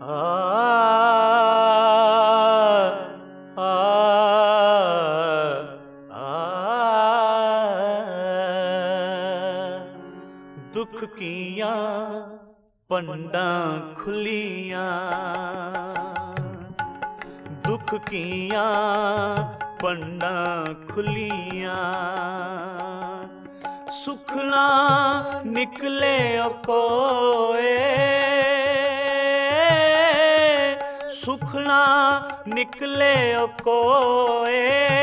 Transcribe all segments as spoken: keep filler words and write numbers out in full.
आ, आ, दुख किया पंडा खुलियां, दुख किया पंडा खुलियां, सुखना निकले कोए, सुखना निकले कोए,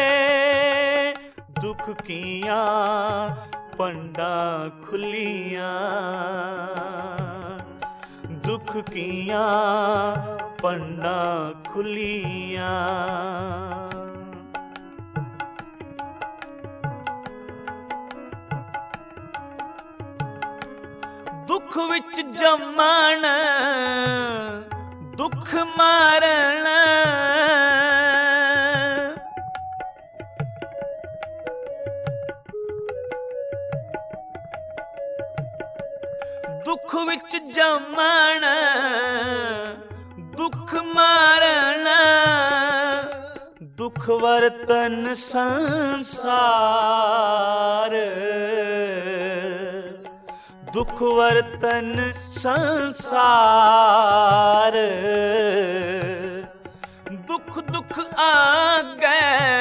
दुख किया पंडा खुलियां, दुख किया पंडा खुलियां। दुख विच जमन दुख मारन, दुख विच जमन दुख मारन, दुख वर्तन संसार, दुख वर्तन संसार, दुख दुख आगे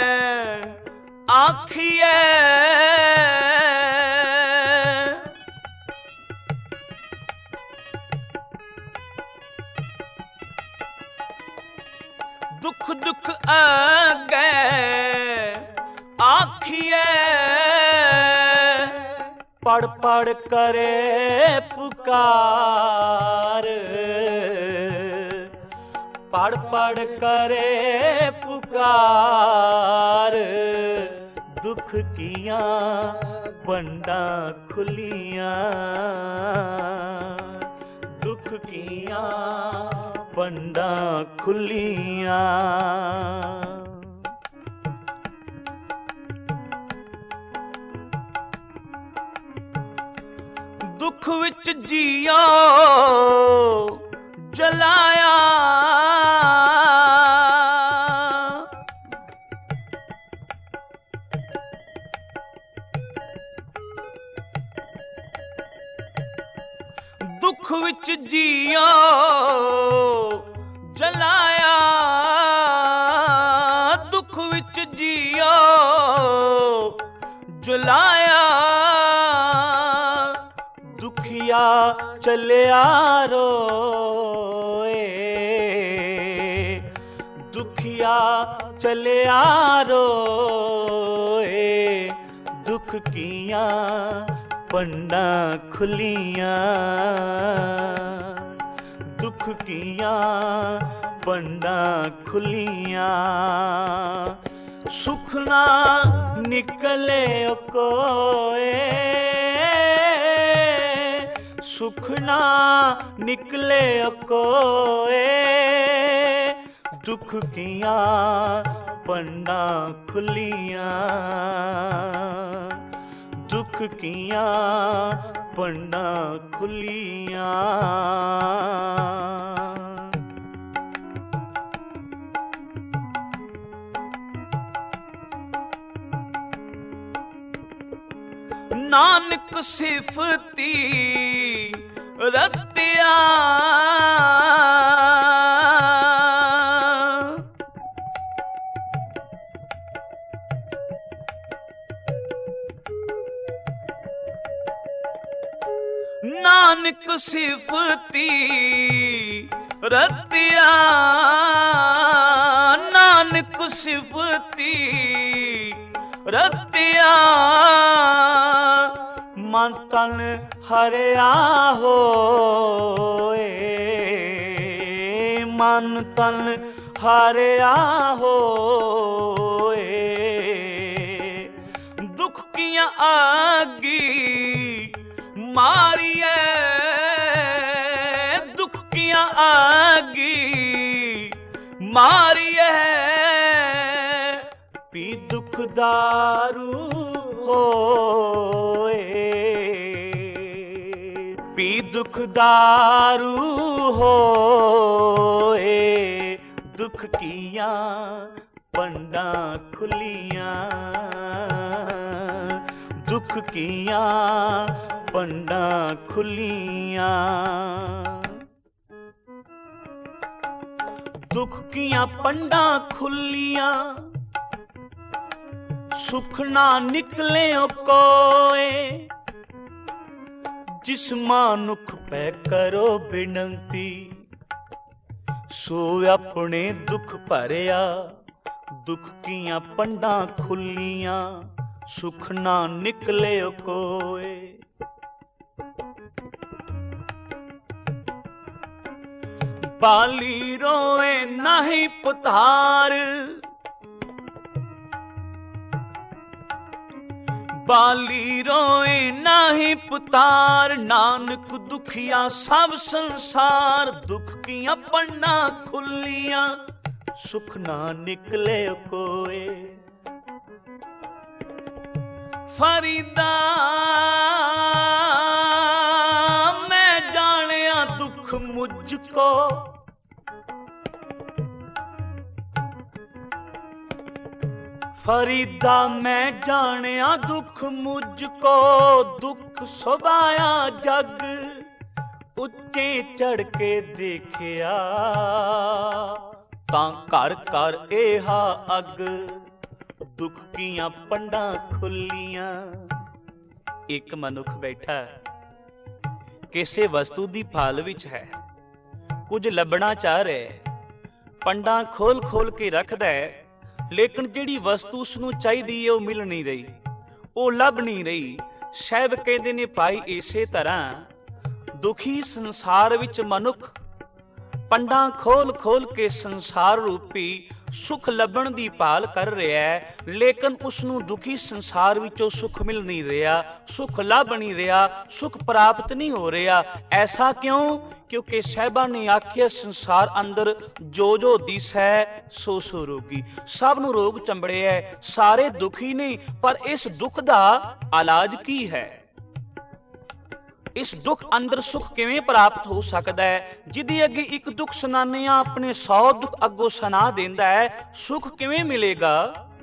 आखिए, दुख दुख आगे आखिए, पढ़ पढ़ करे पुकार, पढ़ पढ़ करे पुकार, दुख किया पंडा खुलियां, दुख किया पंडा खुलियां। दुख विच जिया जलाया, दुख विच जिया जलाया, दुख विच जिया जलाया, दुखिया चलिया रोए, दुखिया चलिया रोए, दुख किया पंडा खुलियां, दुख किया पंडा खुलियां, सुखना निकले कोए, सुखना निकले कोए, दुख किया पंडा खुलियां, दुख किया पंडा खुलियां। नानक सिफती रतिया, नानक सिफती रतिया, नानक सिफती रतिया, मन तन हरिया होए, मन तन हरिया होए, दुख किया आगी मारिए, दुख किया आगी मारिए, पी दुख दारू होए, पी दुख दारू हो दुख किया पंडा खुलिया, दुख किया पंडा खुलिया। दुख किया पंडा खुलिया, सुख ना निकले कोए। जिस मानुख पै करो बिनती, सो अपने दुख भरिया। दुख किया पंडा खुलिया, सुख ना निकले कोए। बाली रोए नहीं पुतार, बाली रोए नाही पुतार। नानक दुखिया सब संसार, दुख किया पंडा खुलिया, सुख ना निकले कोए। फरीदा मैं जानिया दुख मुझको, फरीदा मैं जानिया दुख मुझको। दुख सुभाया जग, उच्चे चढ़ के देखिया। तां घर घर एहा अग, दुख किया पंडा खुलिया। एक मनुख बैठा ਕਿਸੇ ਵਸਤੂ ਦੀ ਭਾਲ ਵਿੱਚ ਹੈ, ਕੁਝ ਲੱਭਣਾ ਚਾਹ ਰਿਹਾ। ਪੰਡਾ ਖੋਲ ਖੋਲ ਕੇ ਰੱਖਦਾ ਹੈ, ਲੇਕਿਨ ਜਿਹੜੀ ਵਸਤੂ ਉਸਨੂੰ ਚਾਹੀਦੀ ਹੈ ਉਹ ਮਿਲ ਨਹੀਂ ਰਹੀ, ਉਹ ਲੱਭ ਨਹੀਂ ਰਹੀ। ਸਾਹਿਬ ਕਹਿੰਦੇ ਨੇ ਭਾਈ ਇਸੇ ਤਰ੍ਹਾਂ ਦੁਖੀ ਸੰਸਾਰ ਵਿੱਚ ਮਨੁੱਖ ਪੰਡਾ ਖੋਲ ਖੋਲ ਕੇ ਸੰਸਾਰ ਰੂਪੀ ਸੁਖ ਲੱਭਣ ਦੀ ਭਾਲ ਕਰ ਰਿਹਾ ਹੈ, ਲੇਕਿਨ ਉਸਨੂੰ ਦੁਖੀ ਸੰਸਾਰ ਵਿੱਚੋਂ ਸੁਖ ਮਿਲ ਨਹੀਂ ਰਿਹਾ, ਸੁਖ ਲੱਭ ਨਹੀਂ ਰਿਹਾ, ਸੁਖ ਪ੍ਰਾਪਤ ਨਹੀਂ ਹੋ ਰਿਹਾ। ਐਸਾ ਕਿਉਂ? ਕਿਉਂਕਿ ਸਾਹਿਬਾਂ ਨੇ ਆਖਿਆ ਸੰਸਾਰ ਅੰਦਰ ਜੋ ਜੋ ਦਿਸੈ ਸੋ ਸੋ ਰੋਗੀ। ਸਭ ਨੂੰ ਰੋਗ ਚੰਬੜਿਆ, ਸਾਰੇ ਦੁਖੀ ਨੇ, ਪਰ ਇਸ ਦੁੱਖ ਦਾ ਇਲਾਜ ਕੀ ਹੈ? ਇਸ ਦੁੱਖ ਅੰਦਰ ਸੁਖ ਕਿਵੇਂ ਪ੍ਰਾਪਤ ਹੋ ਸਕਦਾ ਹੈ? ਜਿਹਦੇ ਅੱਗੇ ਇੱਕ ਦੁੱਖ ਸੁਣਾਉਂਦੇ ਆਪਣੇ ਸੌ ਦੁੱਖ ਅੱਗੋਂ ਸੁਣਾ ਦਿੰਦਾ ਹੈ, ਸੁਖ ਕਿਵੇਂ ਮਿਲੇਗਾ?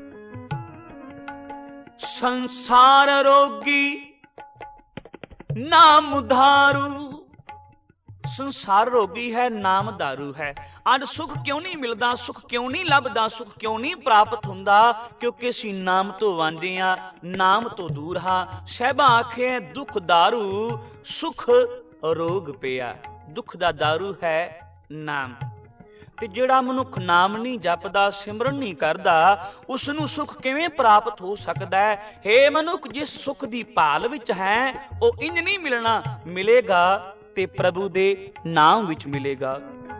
ਸੰਸਾਰ ਰੋਗੀ ਨਾਮ ਉਧਾਰੂ, ਸੰਸਾਰ ਰੋਗੀ ਹੈ, ਨਾਮ ਦਾਰੂ ਹੈ। ਅੱਜ ਸੁਖ ਕਿਉਂ ਨਹੀਂ ਮਿਲਦਾ, ਸੁਖ ਕਿਉਂ ਨਹੀਂ ਲੱਭਦਾ, ਸੁਖ ਕਿਉਂ ਨਹੀਂ ਪ੍ਰਾਪਤ ਹੁੰਦਾ? ਕਿਉਂਕਿ ਅਸੀਂ ਨਾਮ ਤੋਂ ਵਾਂਝੇ ਹਾਂ, ਨਾਮ ਤੋਂ ਦੂਰ ਹਾਂ। ਸਾਹਿਬਾਂ ਆਖੇ ਦੁੱਖ ਦਾਰੂ ਸੁਖ ਰੋਗ ਪਿਆ। ਦੁੱਖ ਦਾ ਦਾਰੂ ਹੈ ਨਾਮ, ਤੇ ਜਿਹੜਾ ਮਨੁੱਖ ਨਾਮ ਨਹੀਂ ਜਪਦਾ, ਸਿਮਰਨ ਨਹੀਂ ਕਰਦਾ, ਉਸ ਨੂੰ ਸੁਖ ਕਿਵੇਂ ਪ੍ਰਾਪਤ ਹੋ ਸਕਦਾ ਹੈ? ਹੇ ਮਨੁੱਖ, ਜਿਸ ਸੁਖ ਦੀ ਭਾਲ ਵਿੱਚ ਹੈ ਉਹ ਇੰਜ ਨਹੀਂ ਮਿਲਣਾ, ਮਿਲੇਗਾ ਤੇ ਪ੍ਰਭੂ ਦੇ ਨਾਮ ਵਿੱਚ ਮਿਲੇਗਾ।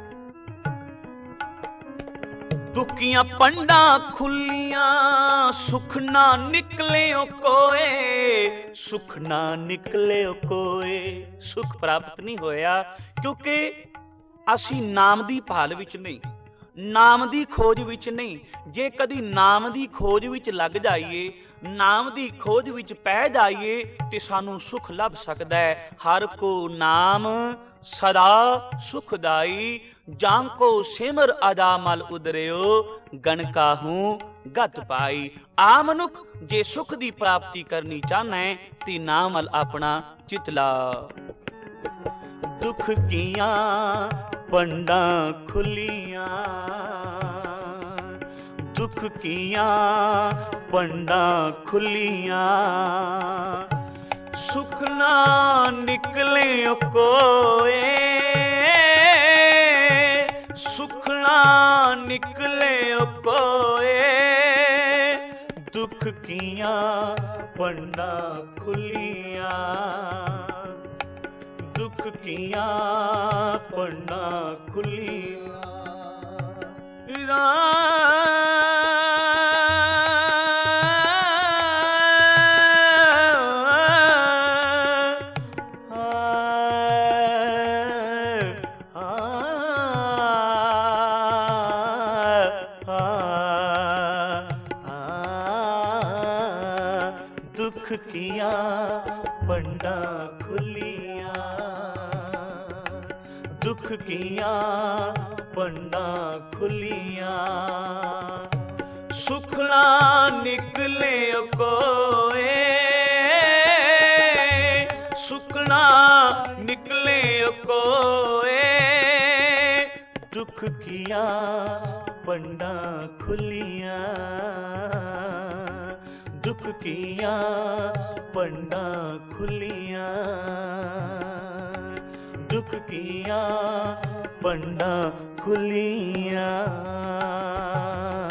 ਦੁਖੀਆਂ ਪੰਡਾ ਖੁੱਲੀਆਂ, ਸੁਖ ਨਾ ਨਿਕਲਿਓ ਕੋਏ, ਸੁਖ ਨਾ ਨਿਕਲਿਓ ਕੋਏ। ਸੁਖ ਪ੍ਰਾਪਤ ਨਹੀਂ ਹੋਇਆ ਕਿਉਂਕਿ ਅਸੀਂ ਨਾਮ ਦੀ ਭਾਲ ਵਿੱਚ ਨਹੀਂ, ਨਾਮ ਦੀ ਖੋਜ ਵਿੱਚ ਨਹੀਂ। ਜੇ ਕਦੀ ਨਾਮ ਦੀ ਖੋਜ ਵਿੱਚ ਲੱਗ ਜਾਈਏ, ਨਾਮ ਦੀ ਖੋਜ ਵਿੱਚ ਪੈ ਜਾਈਏ ਤੇ ਸਾਨੂੰ ਸੁਖ ਲੱਭ ਸਕਦਾ ਹੈ। ਹਰ ਕੋ ਨਾਮ ਸਦਾ ਸੁਖਦਾਈ, ਜਾਂ ਕੋ ਸਿਮਰ ਅਜਾਮਲ ਉਦਰਿਓ, ਗਣ ਕਾਹੂ ਗਤ ਪਾਈ। ਆ ਮਨੁੱਖ ਜੇ ਸੁਖ ਦੀ ਪ੍ਰਾਪਤੀ ਕਰਨੀ ਚਾਹਨਾ ਹੈ ਤੇ ਨਾਮ ਵੱਲ ਆਪਣਾ ਚਿਤ ਲਾ। ਦੁੱਖ ਕੀਆਂ ਪੰਡਾ ਖੁੱਲੀਆਂ, दुख किया पंडा खुलिया, सुख ना निकले कोए, सुख ना निकले कोए। दुख किया पंडा खुलिया, दुख किया पंडा खुलिया। दुख किया पंडा खुलिया, दुख दुख किया पंडा खुलिया। सुख ना निकले कोए, सुख ना निकले कोए, दुख किया पंडा खुलिया। दुख किया पंडा खुलिया, दुख किया पंडा खुलिया।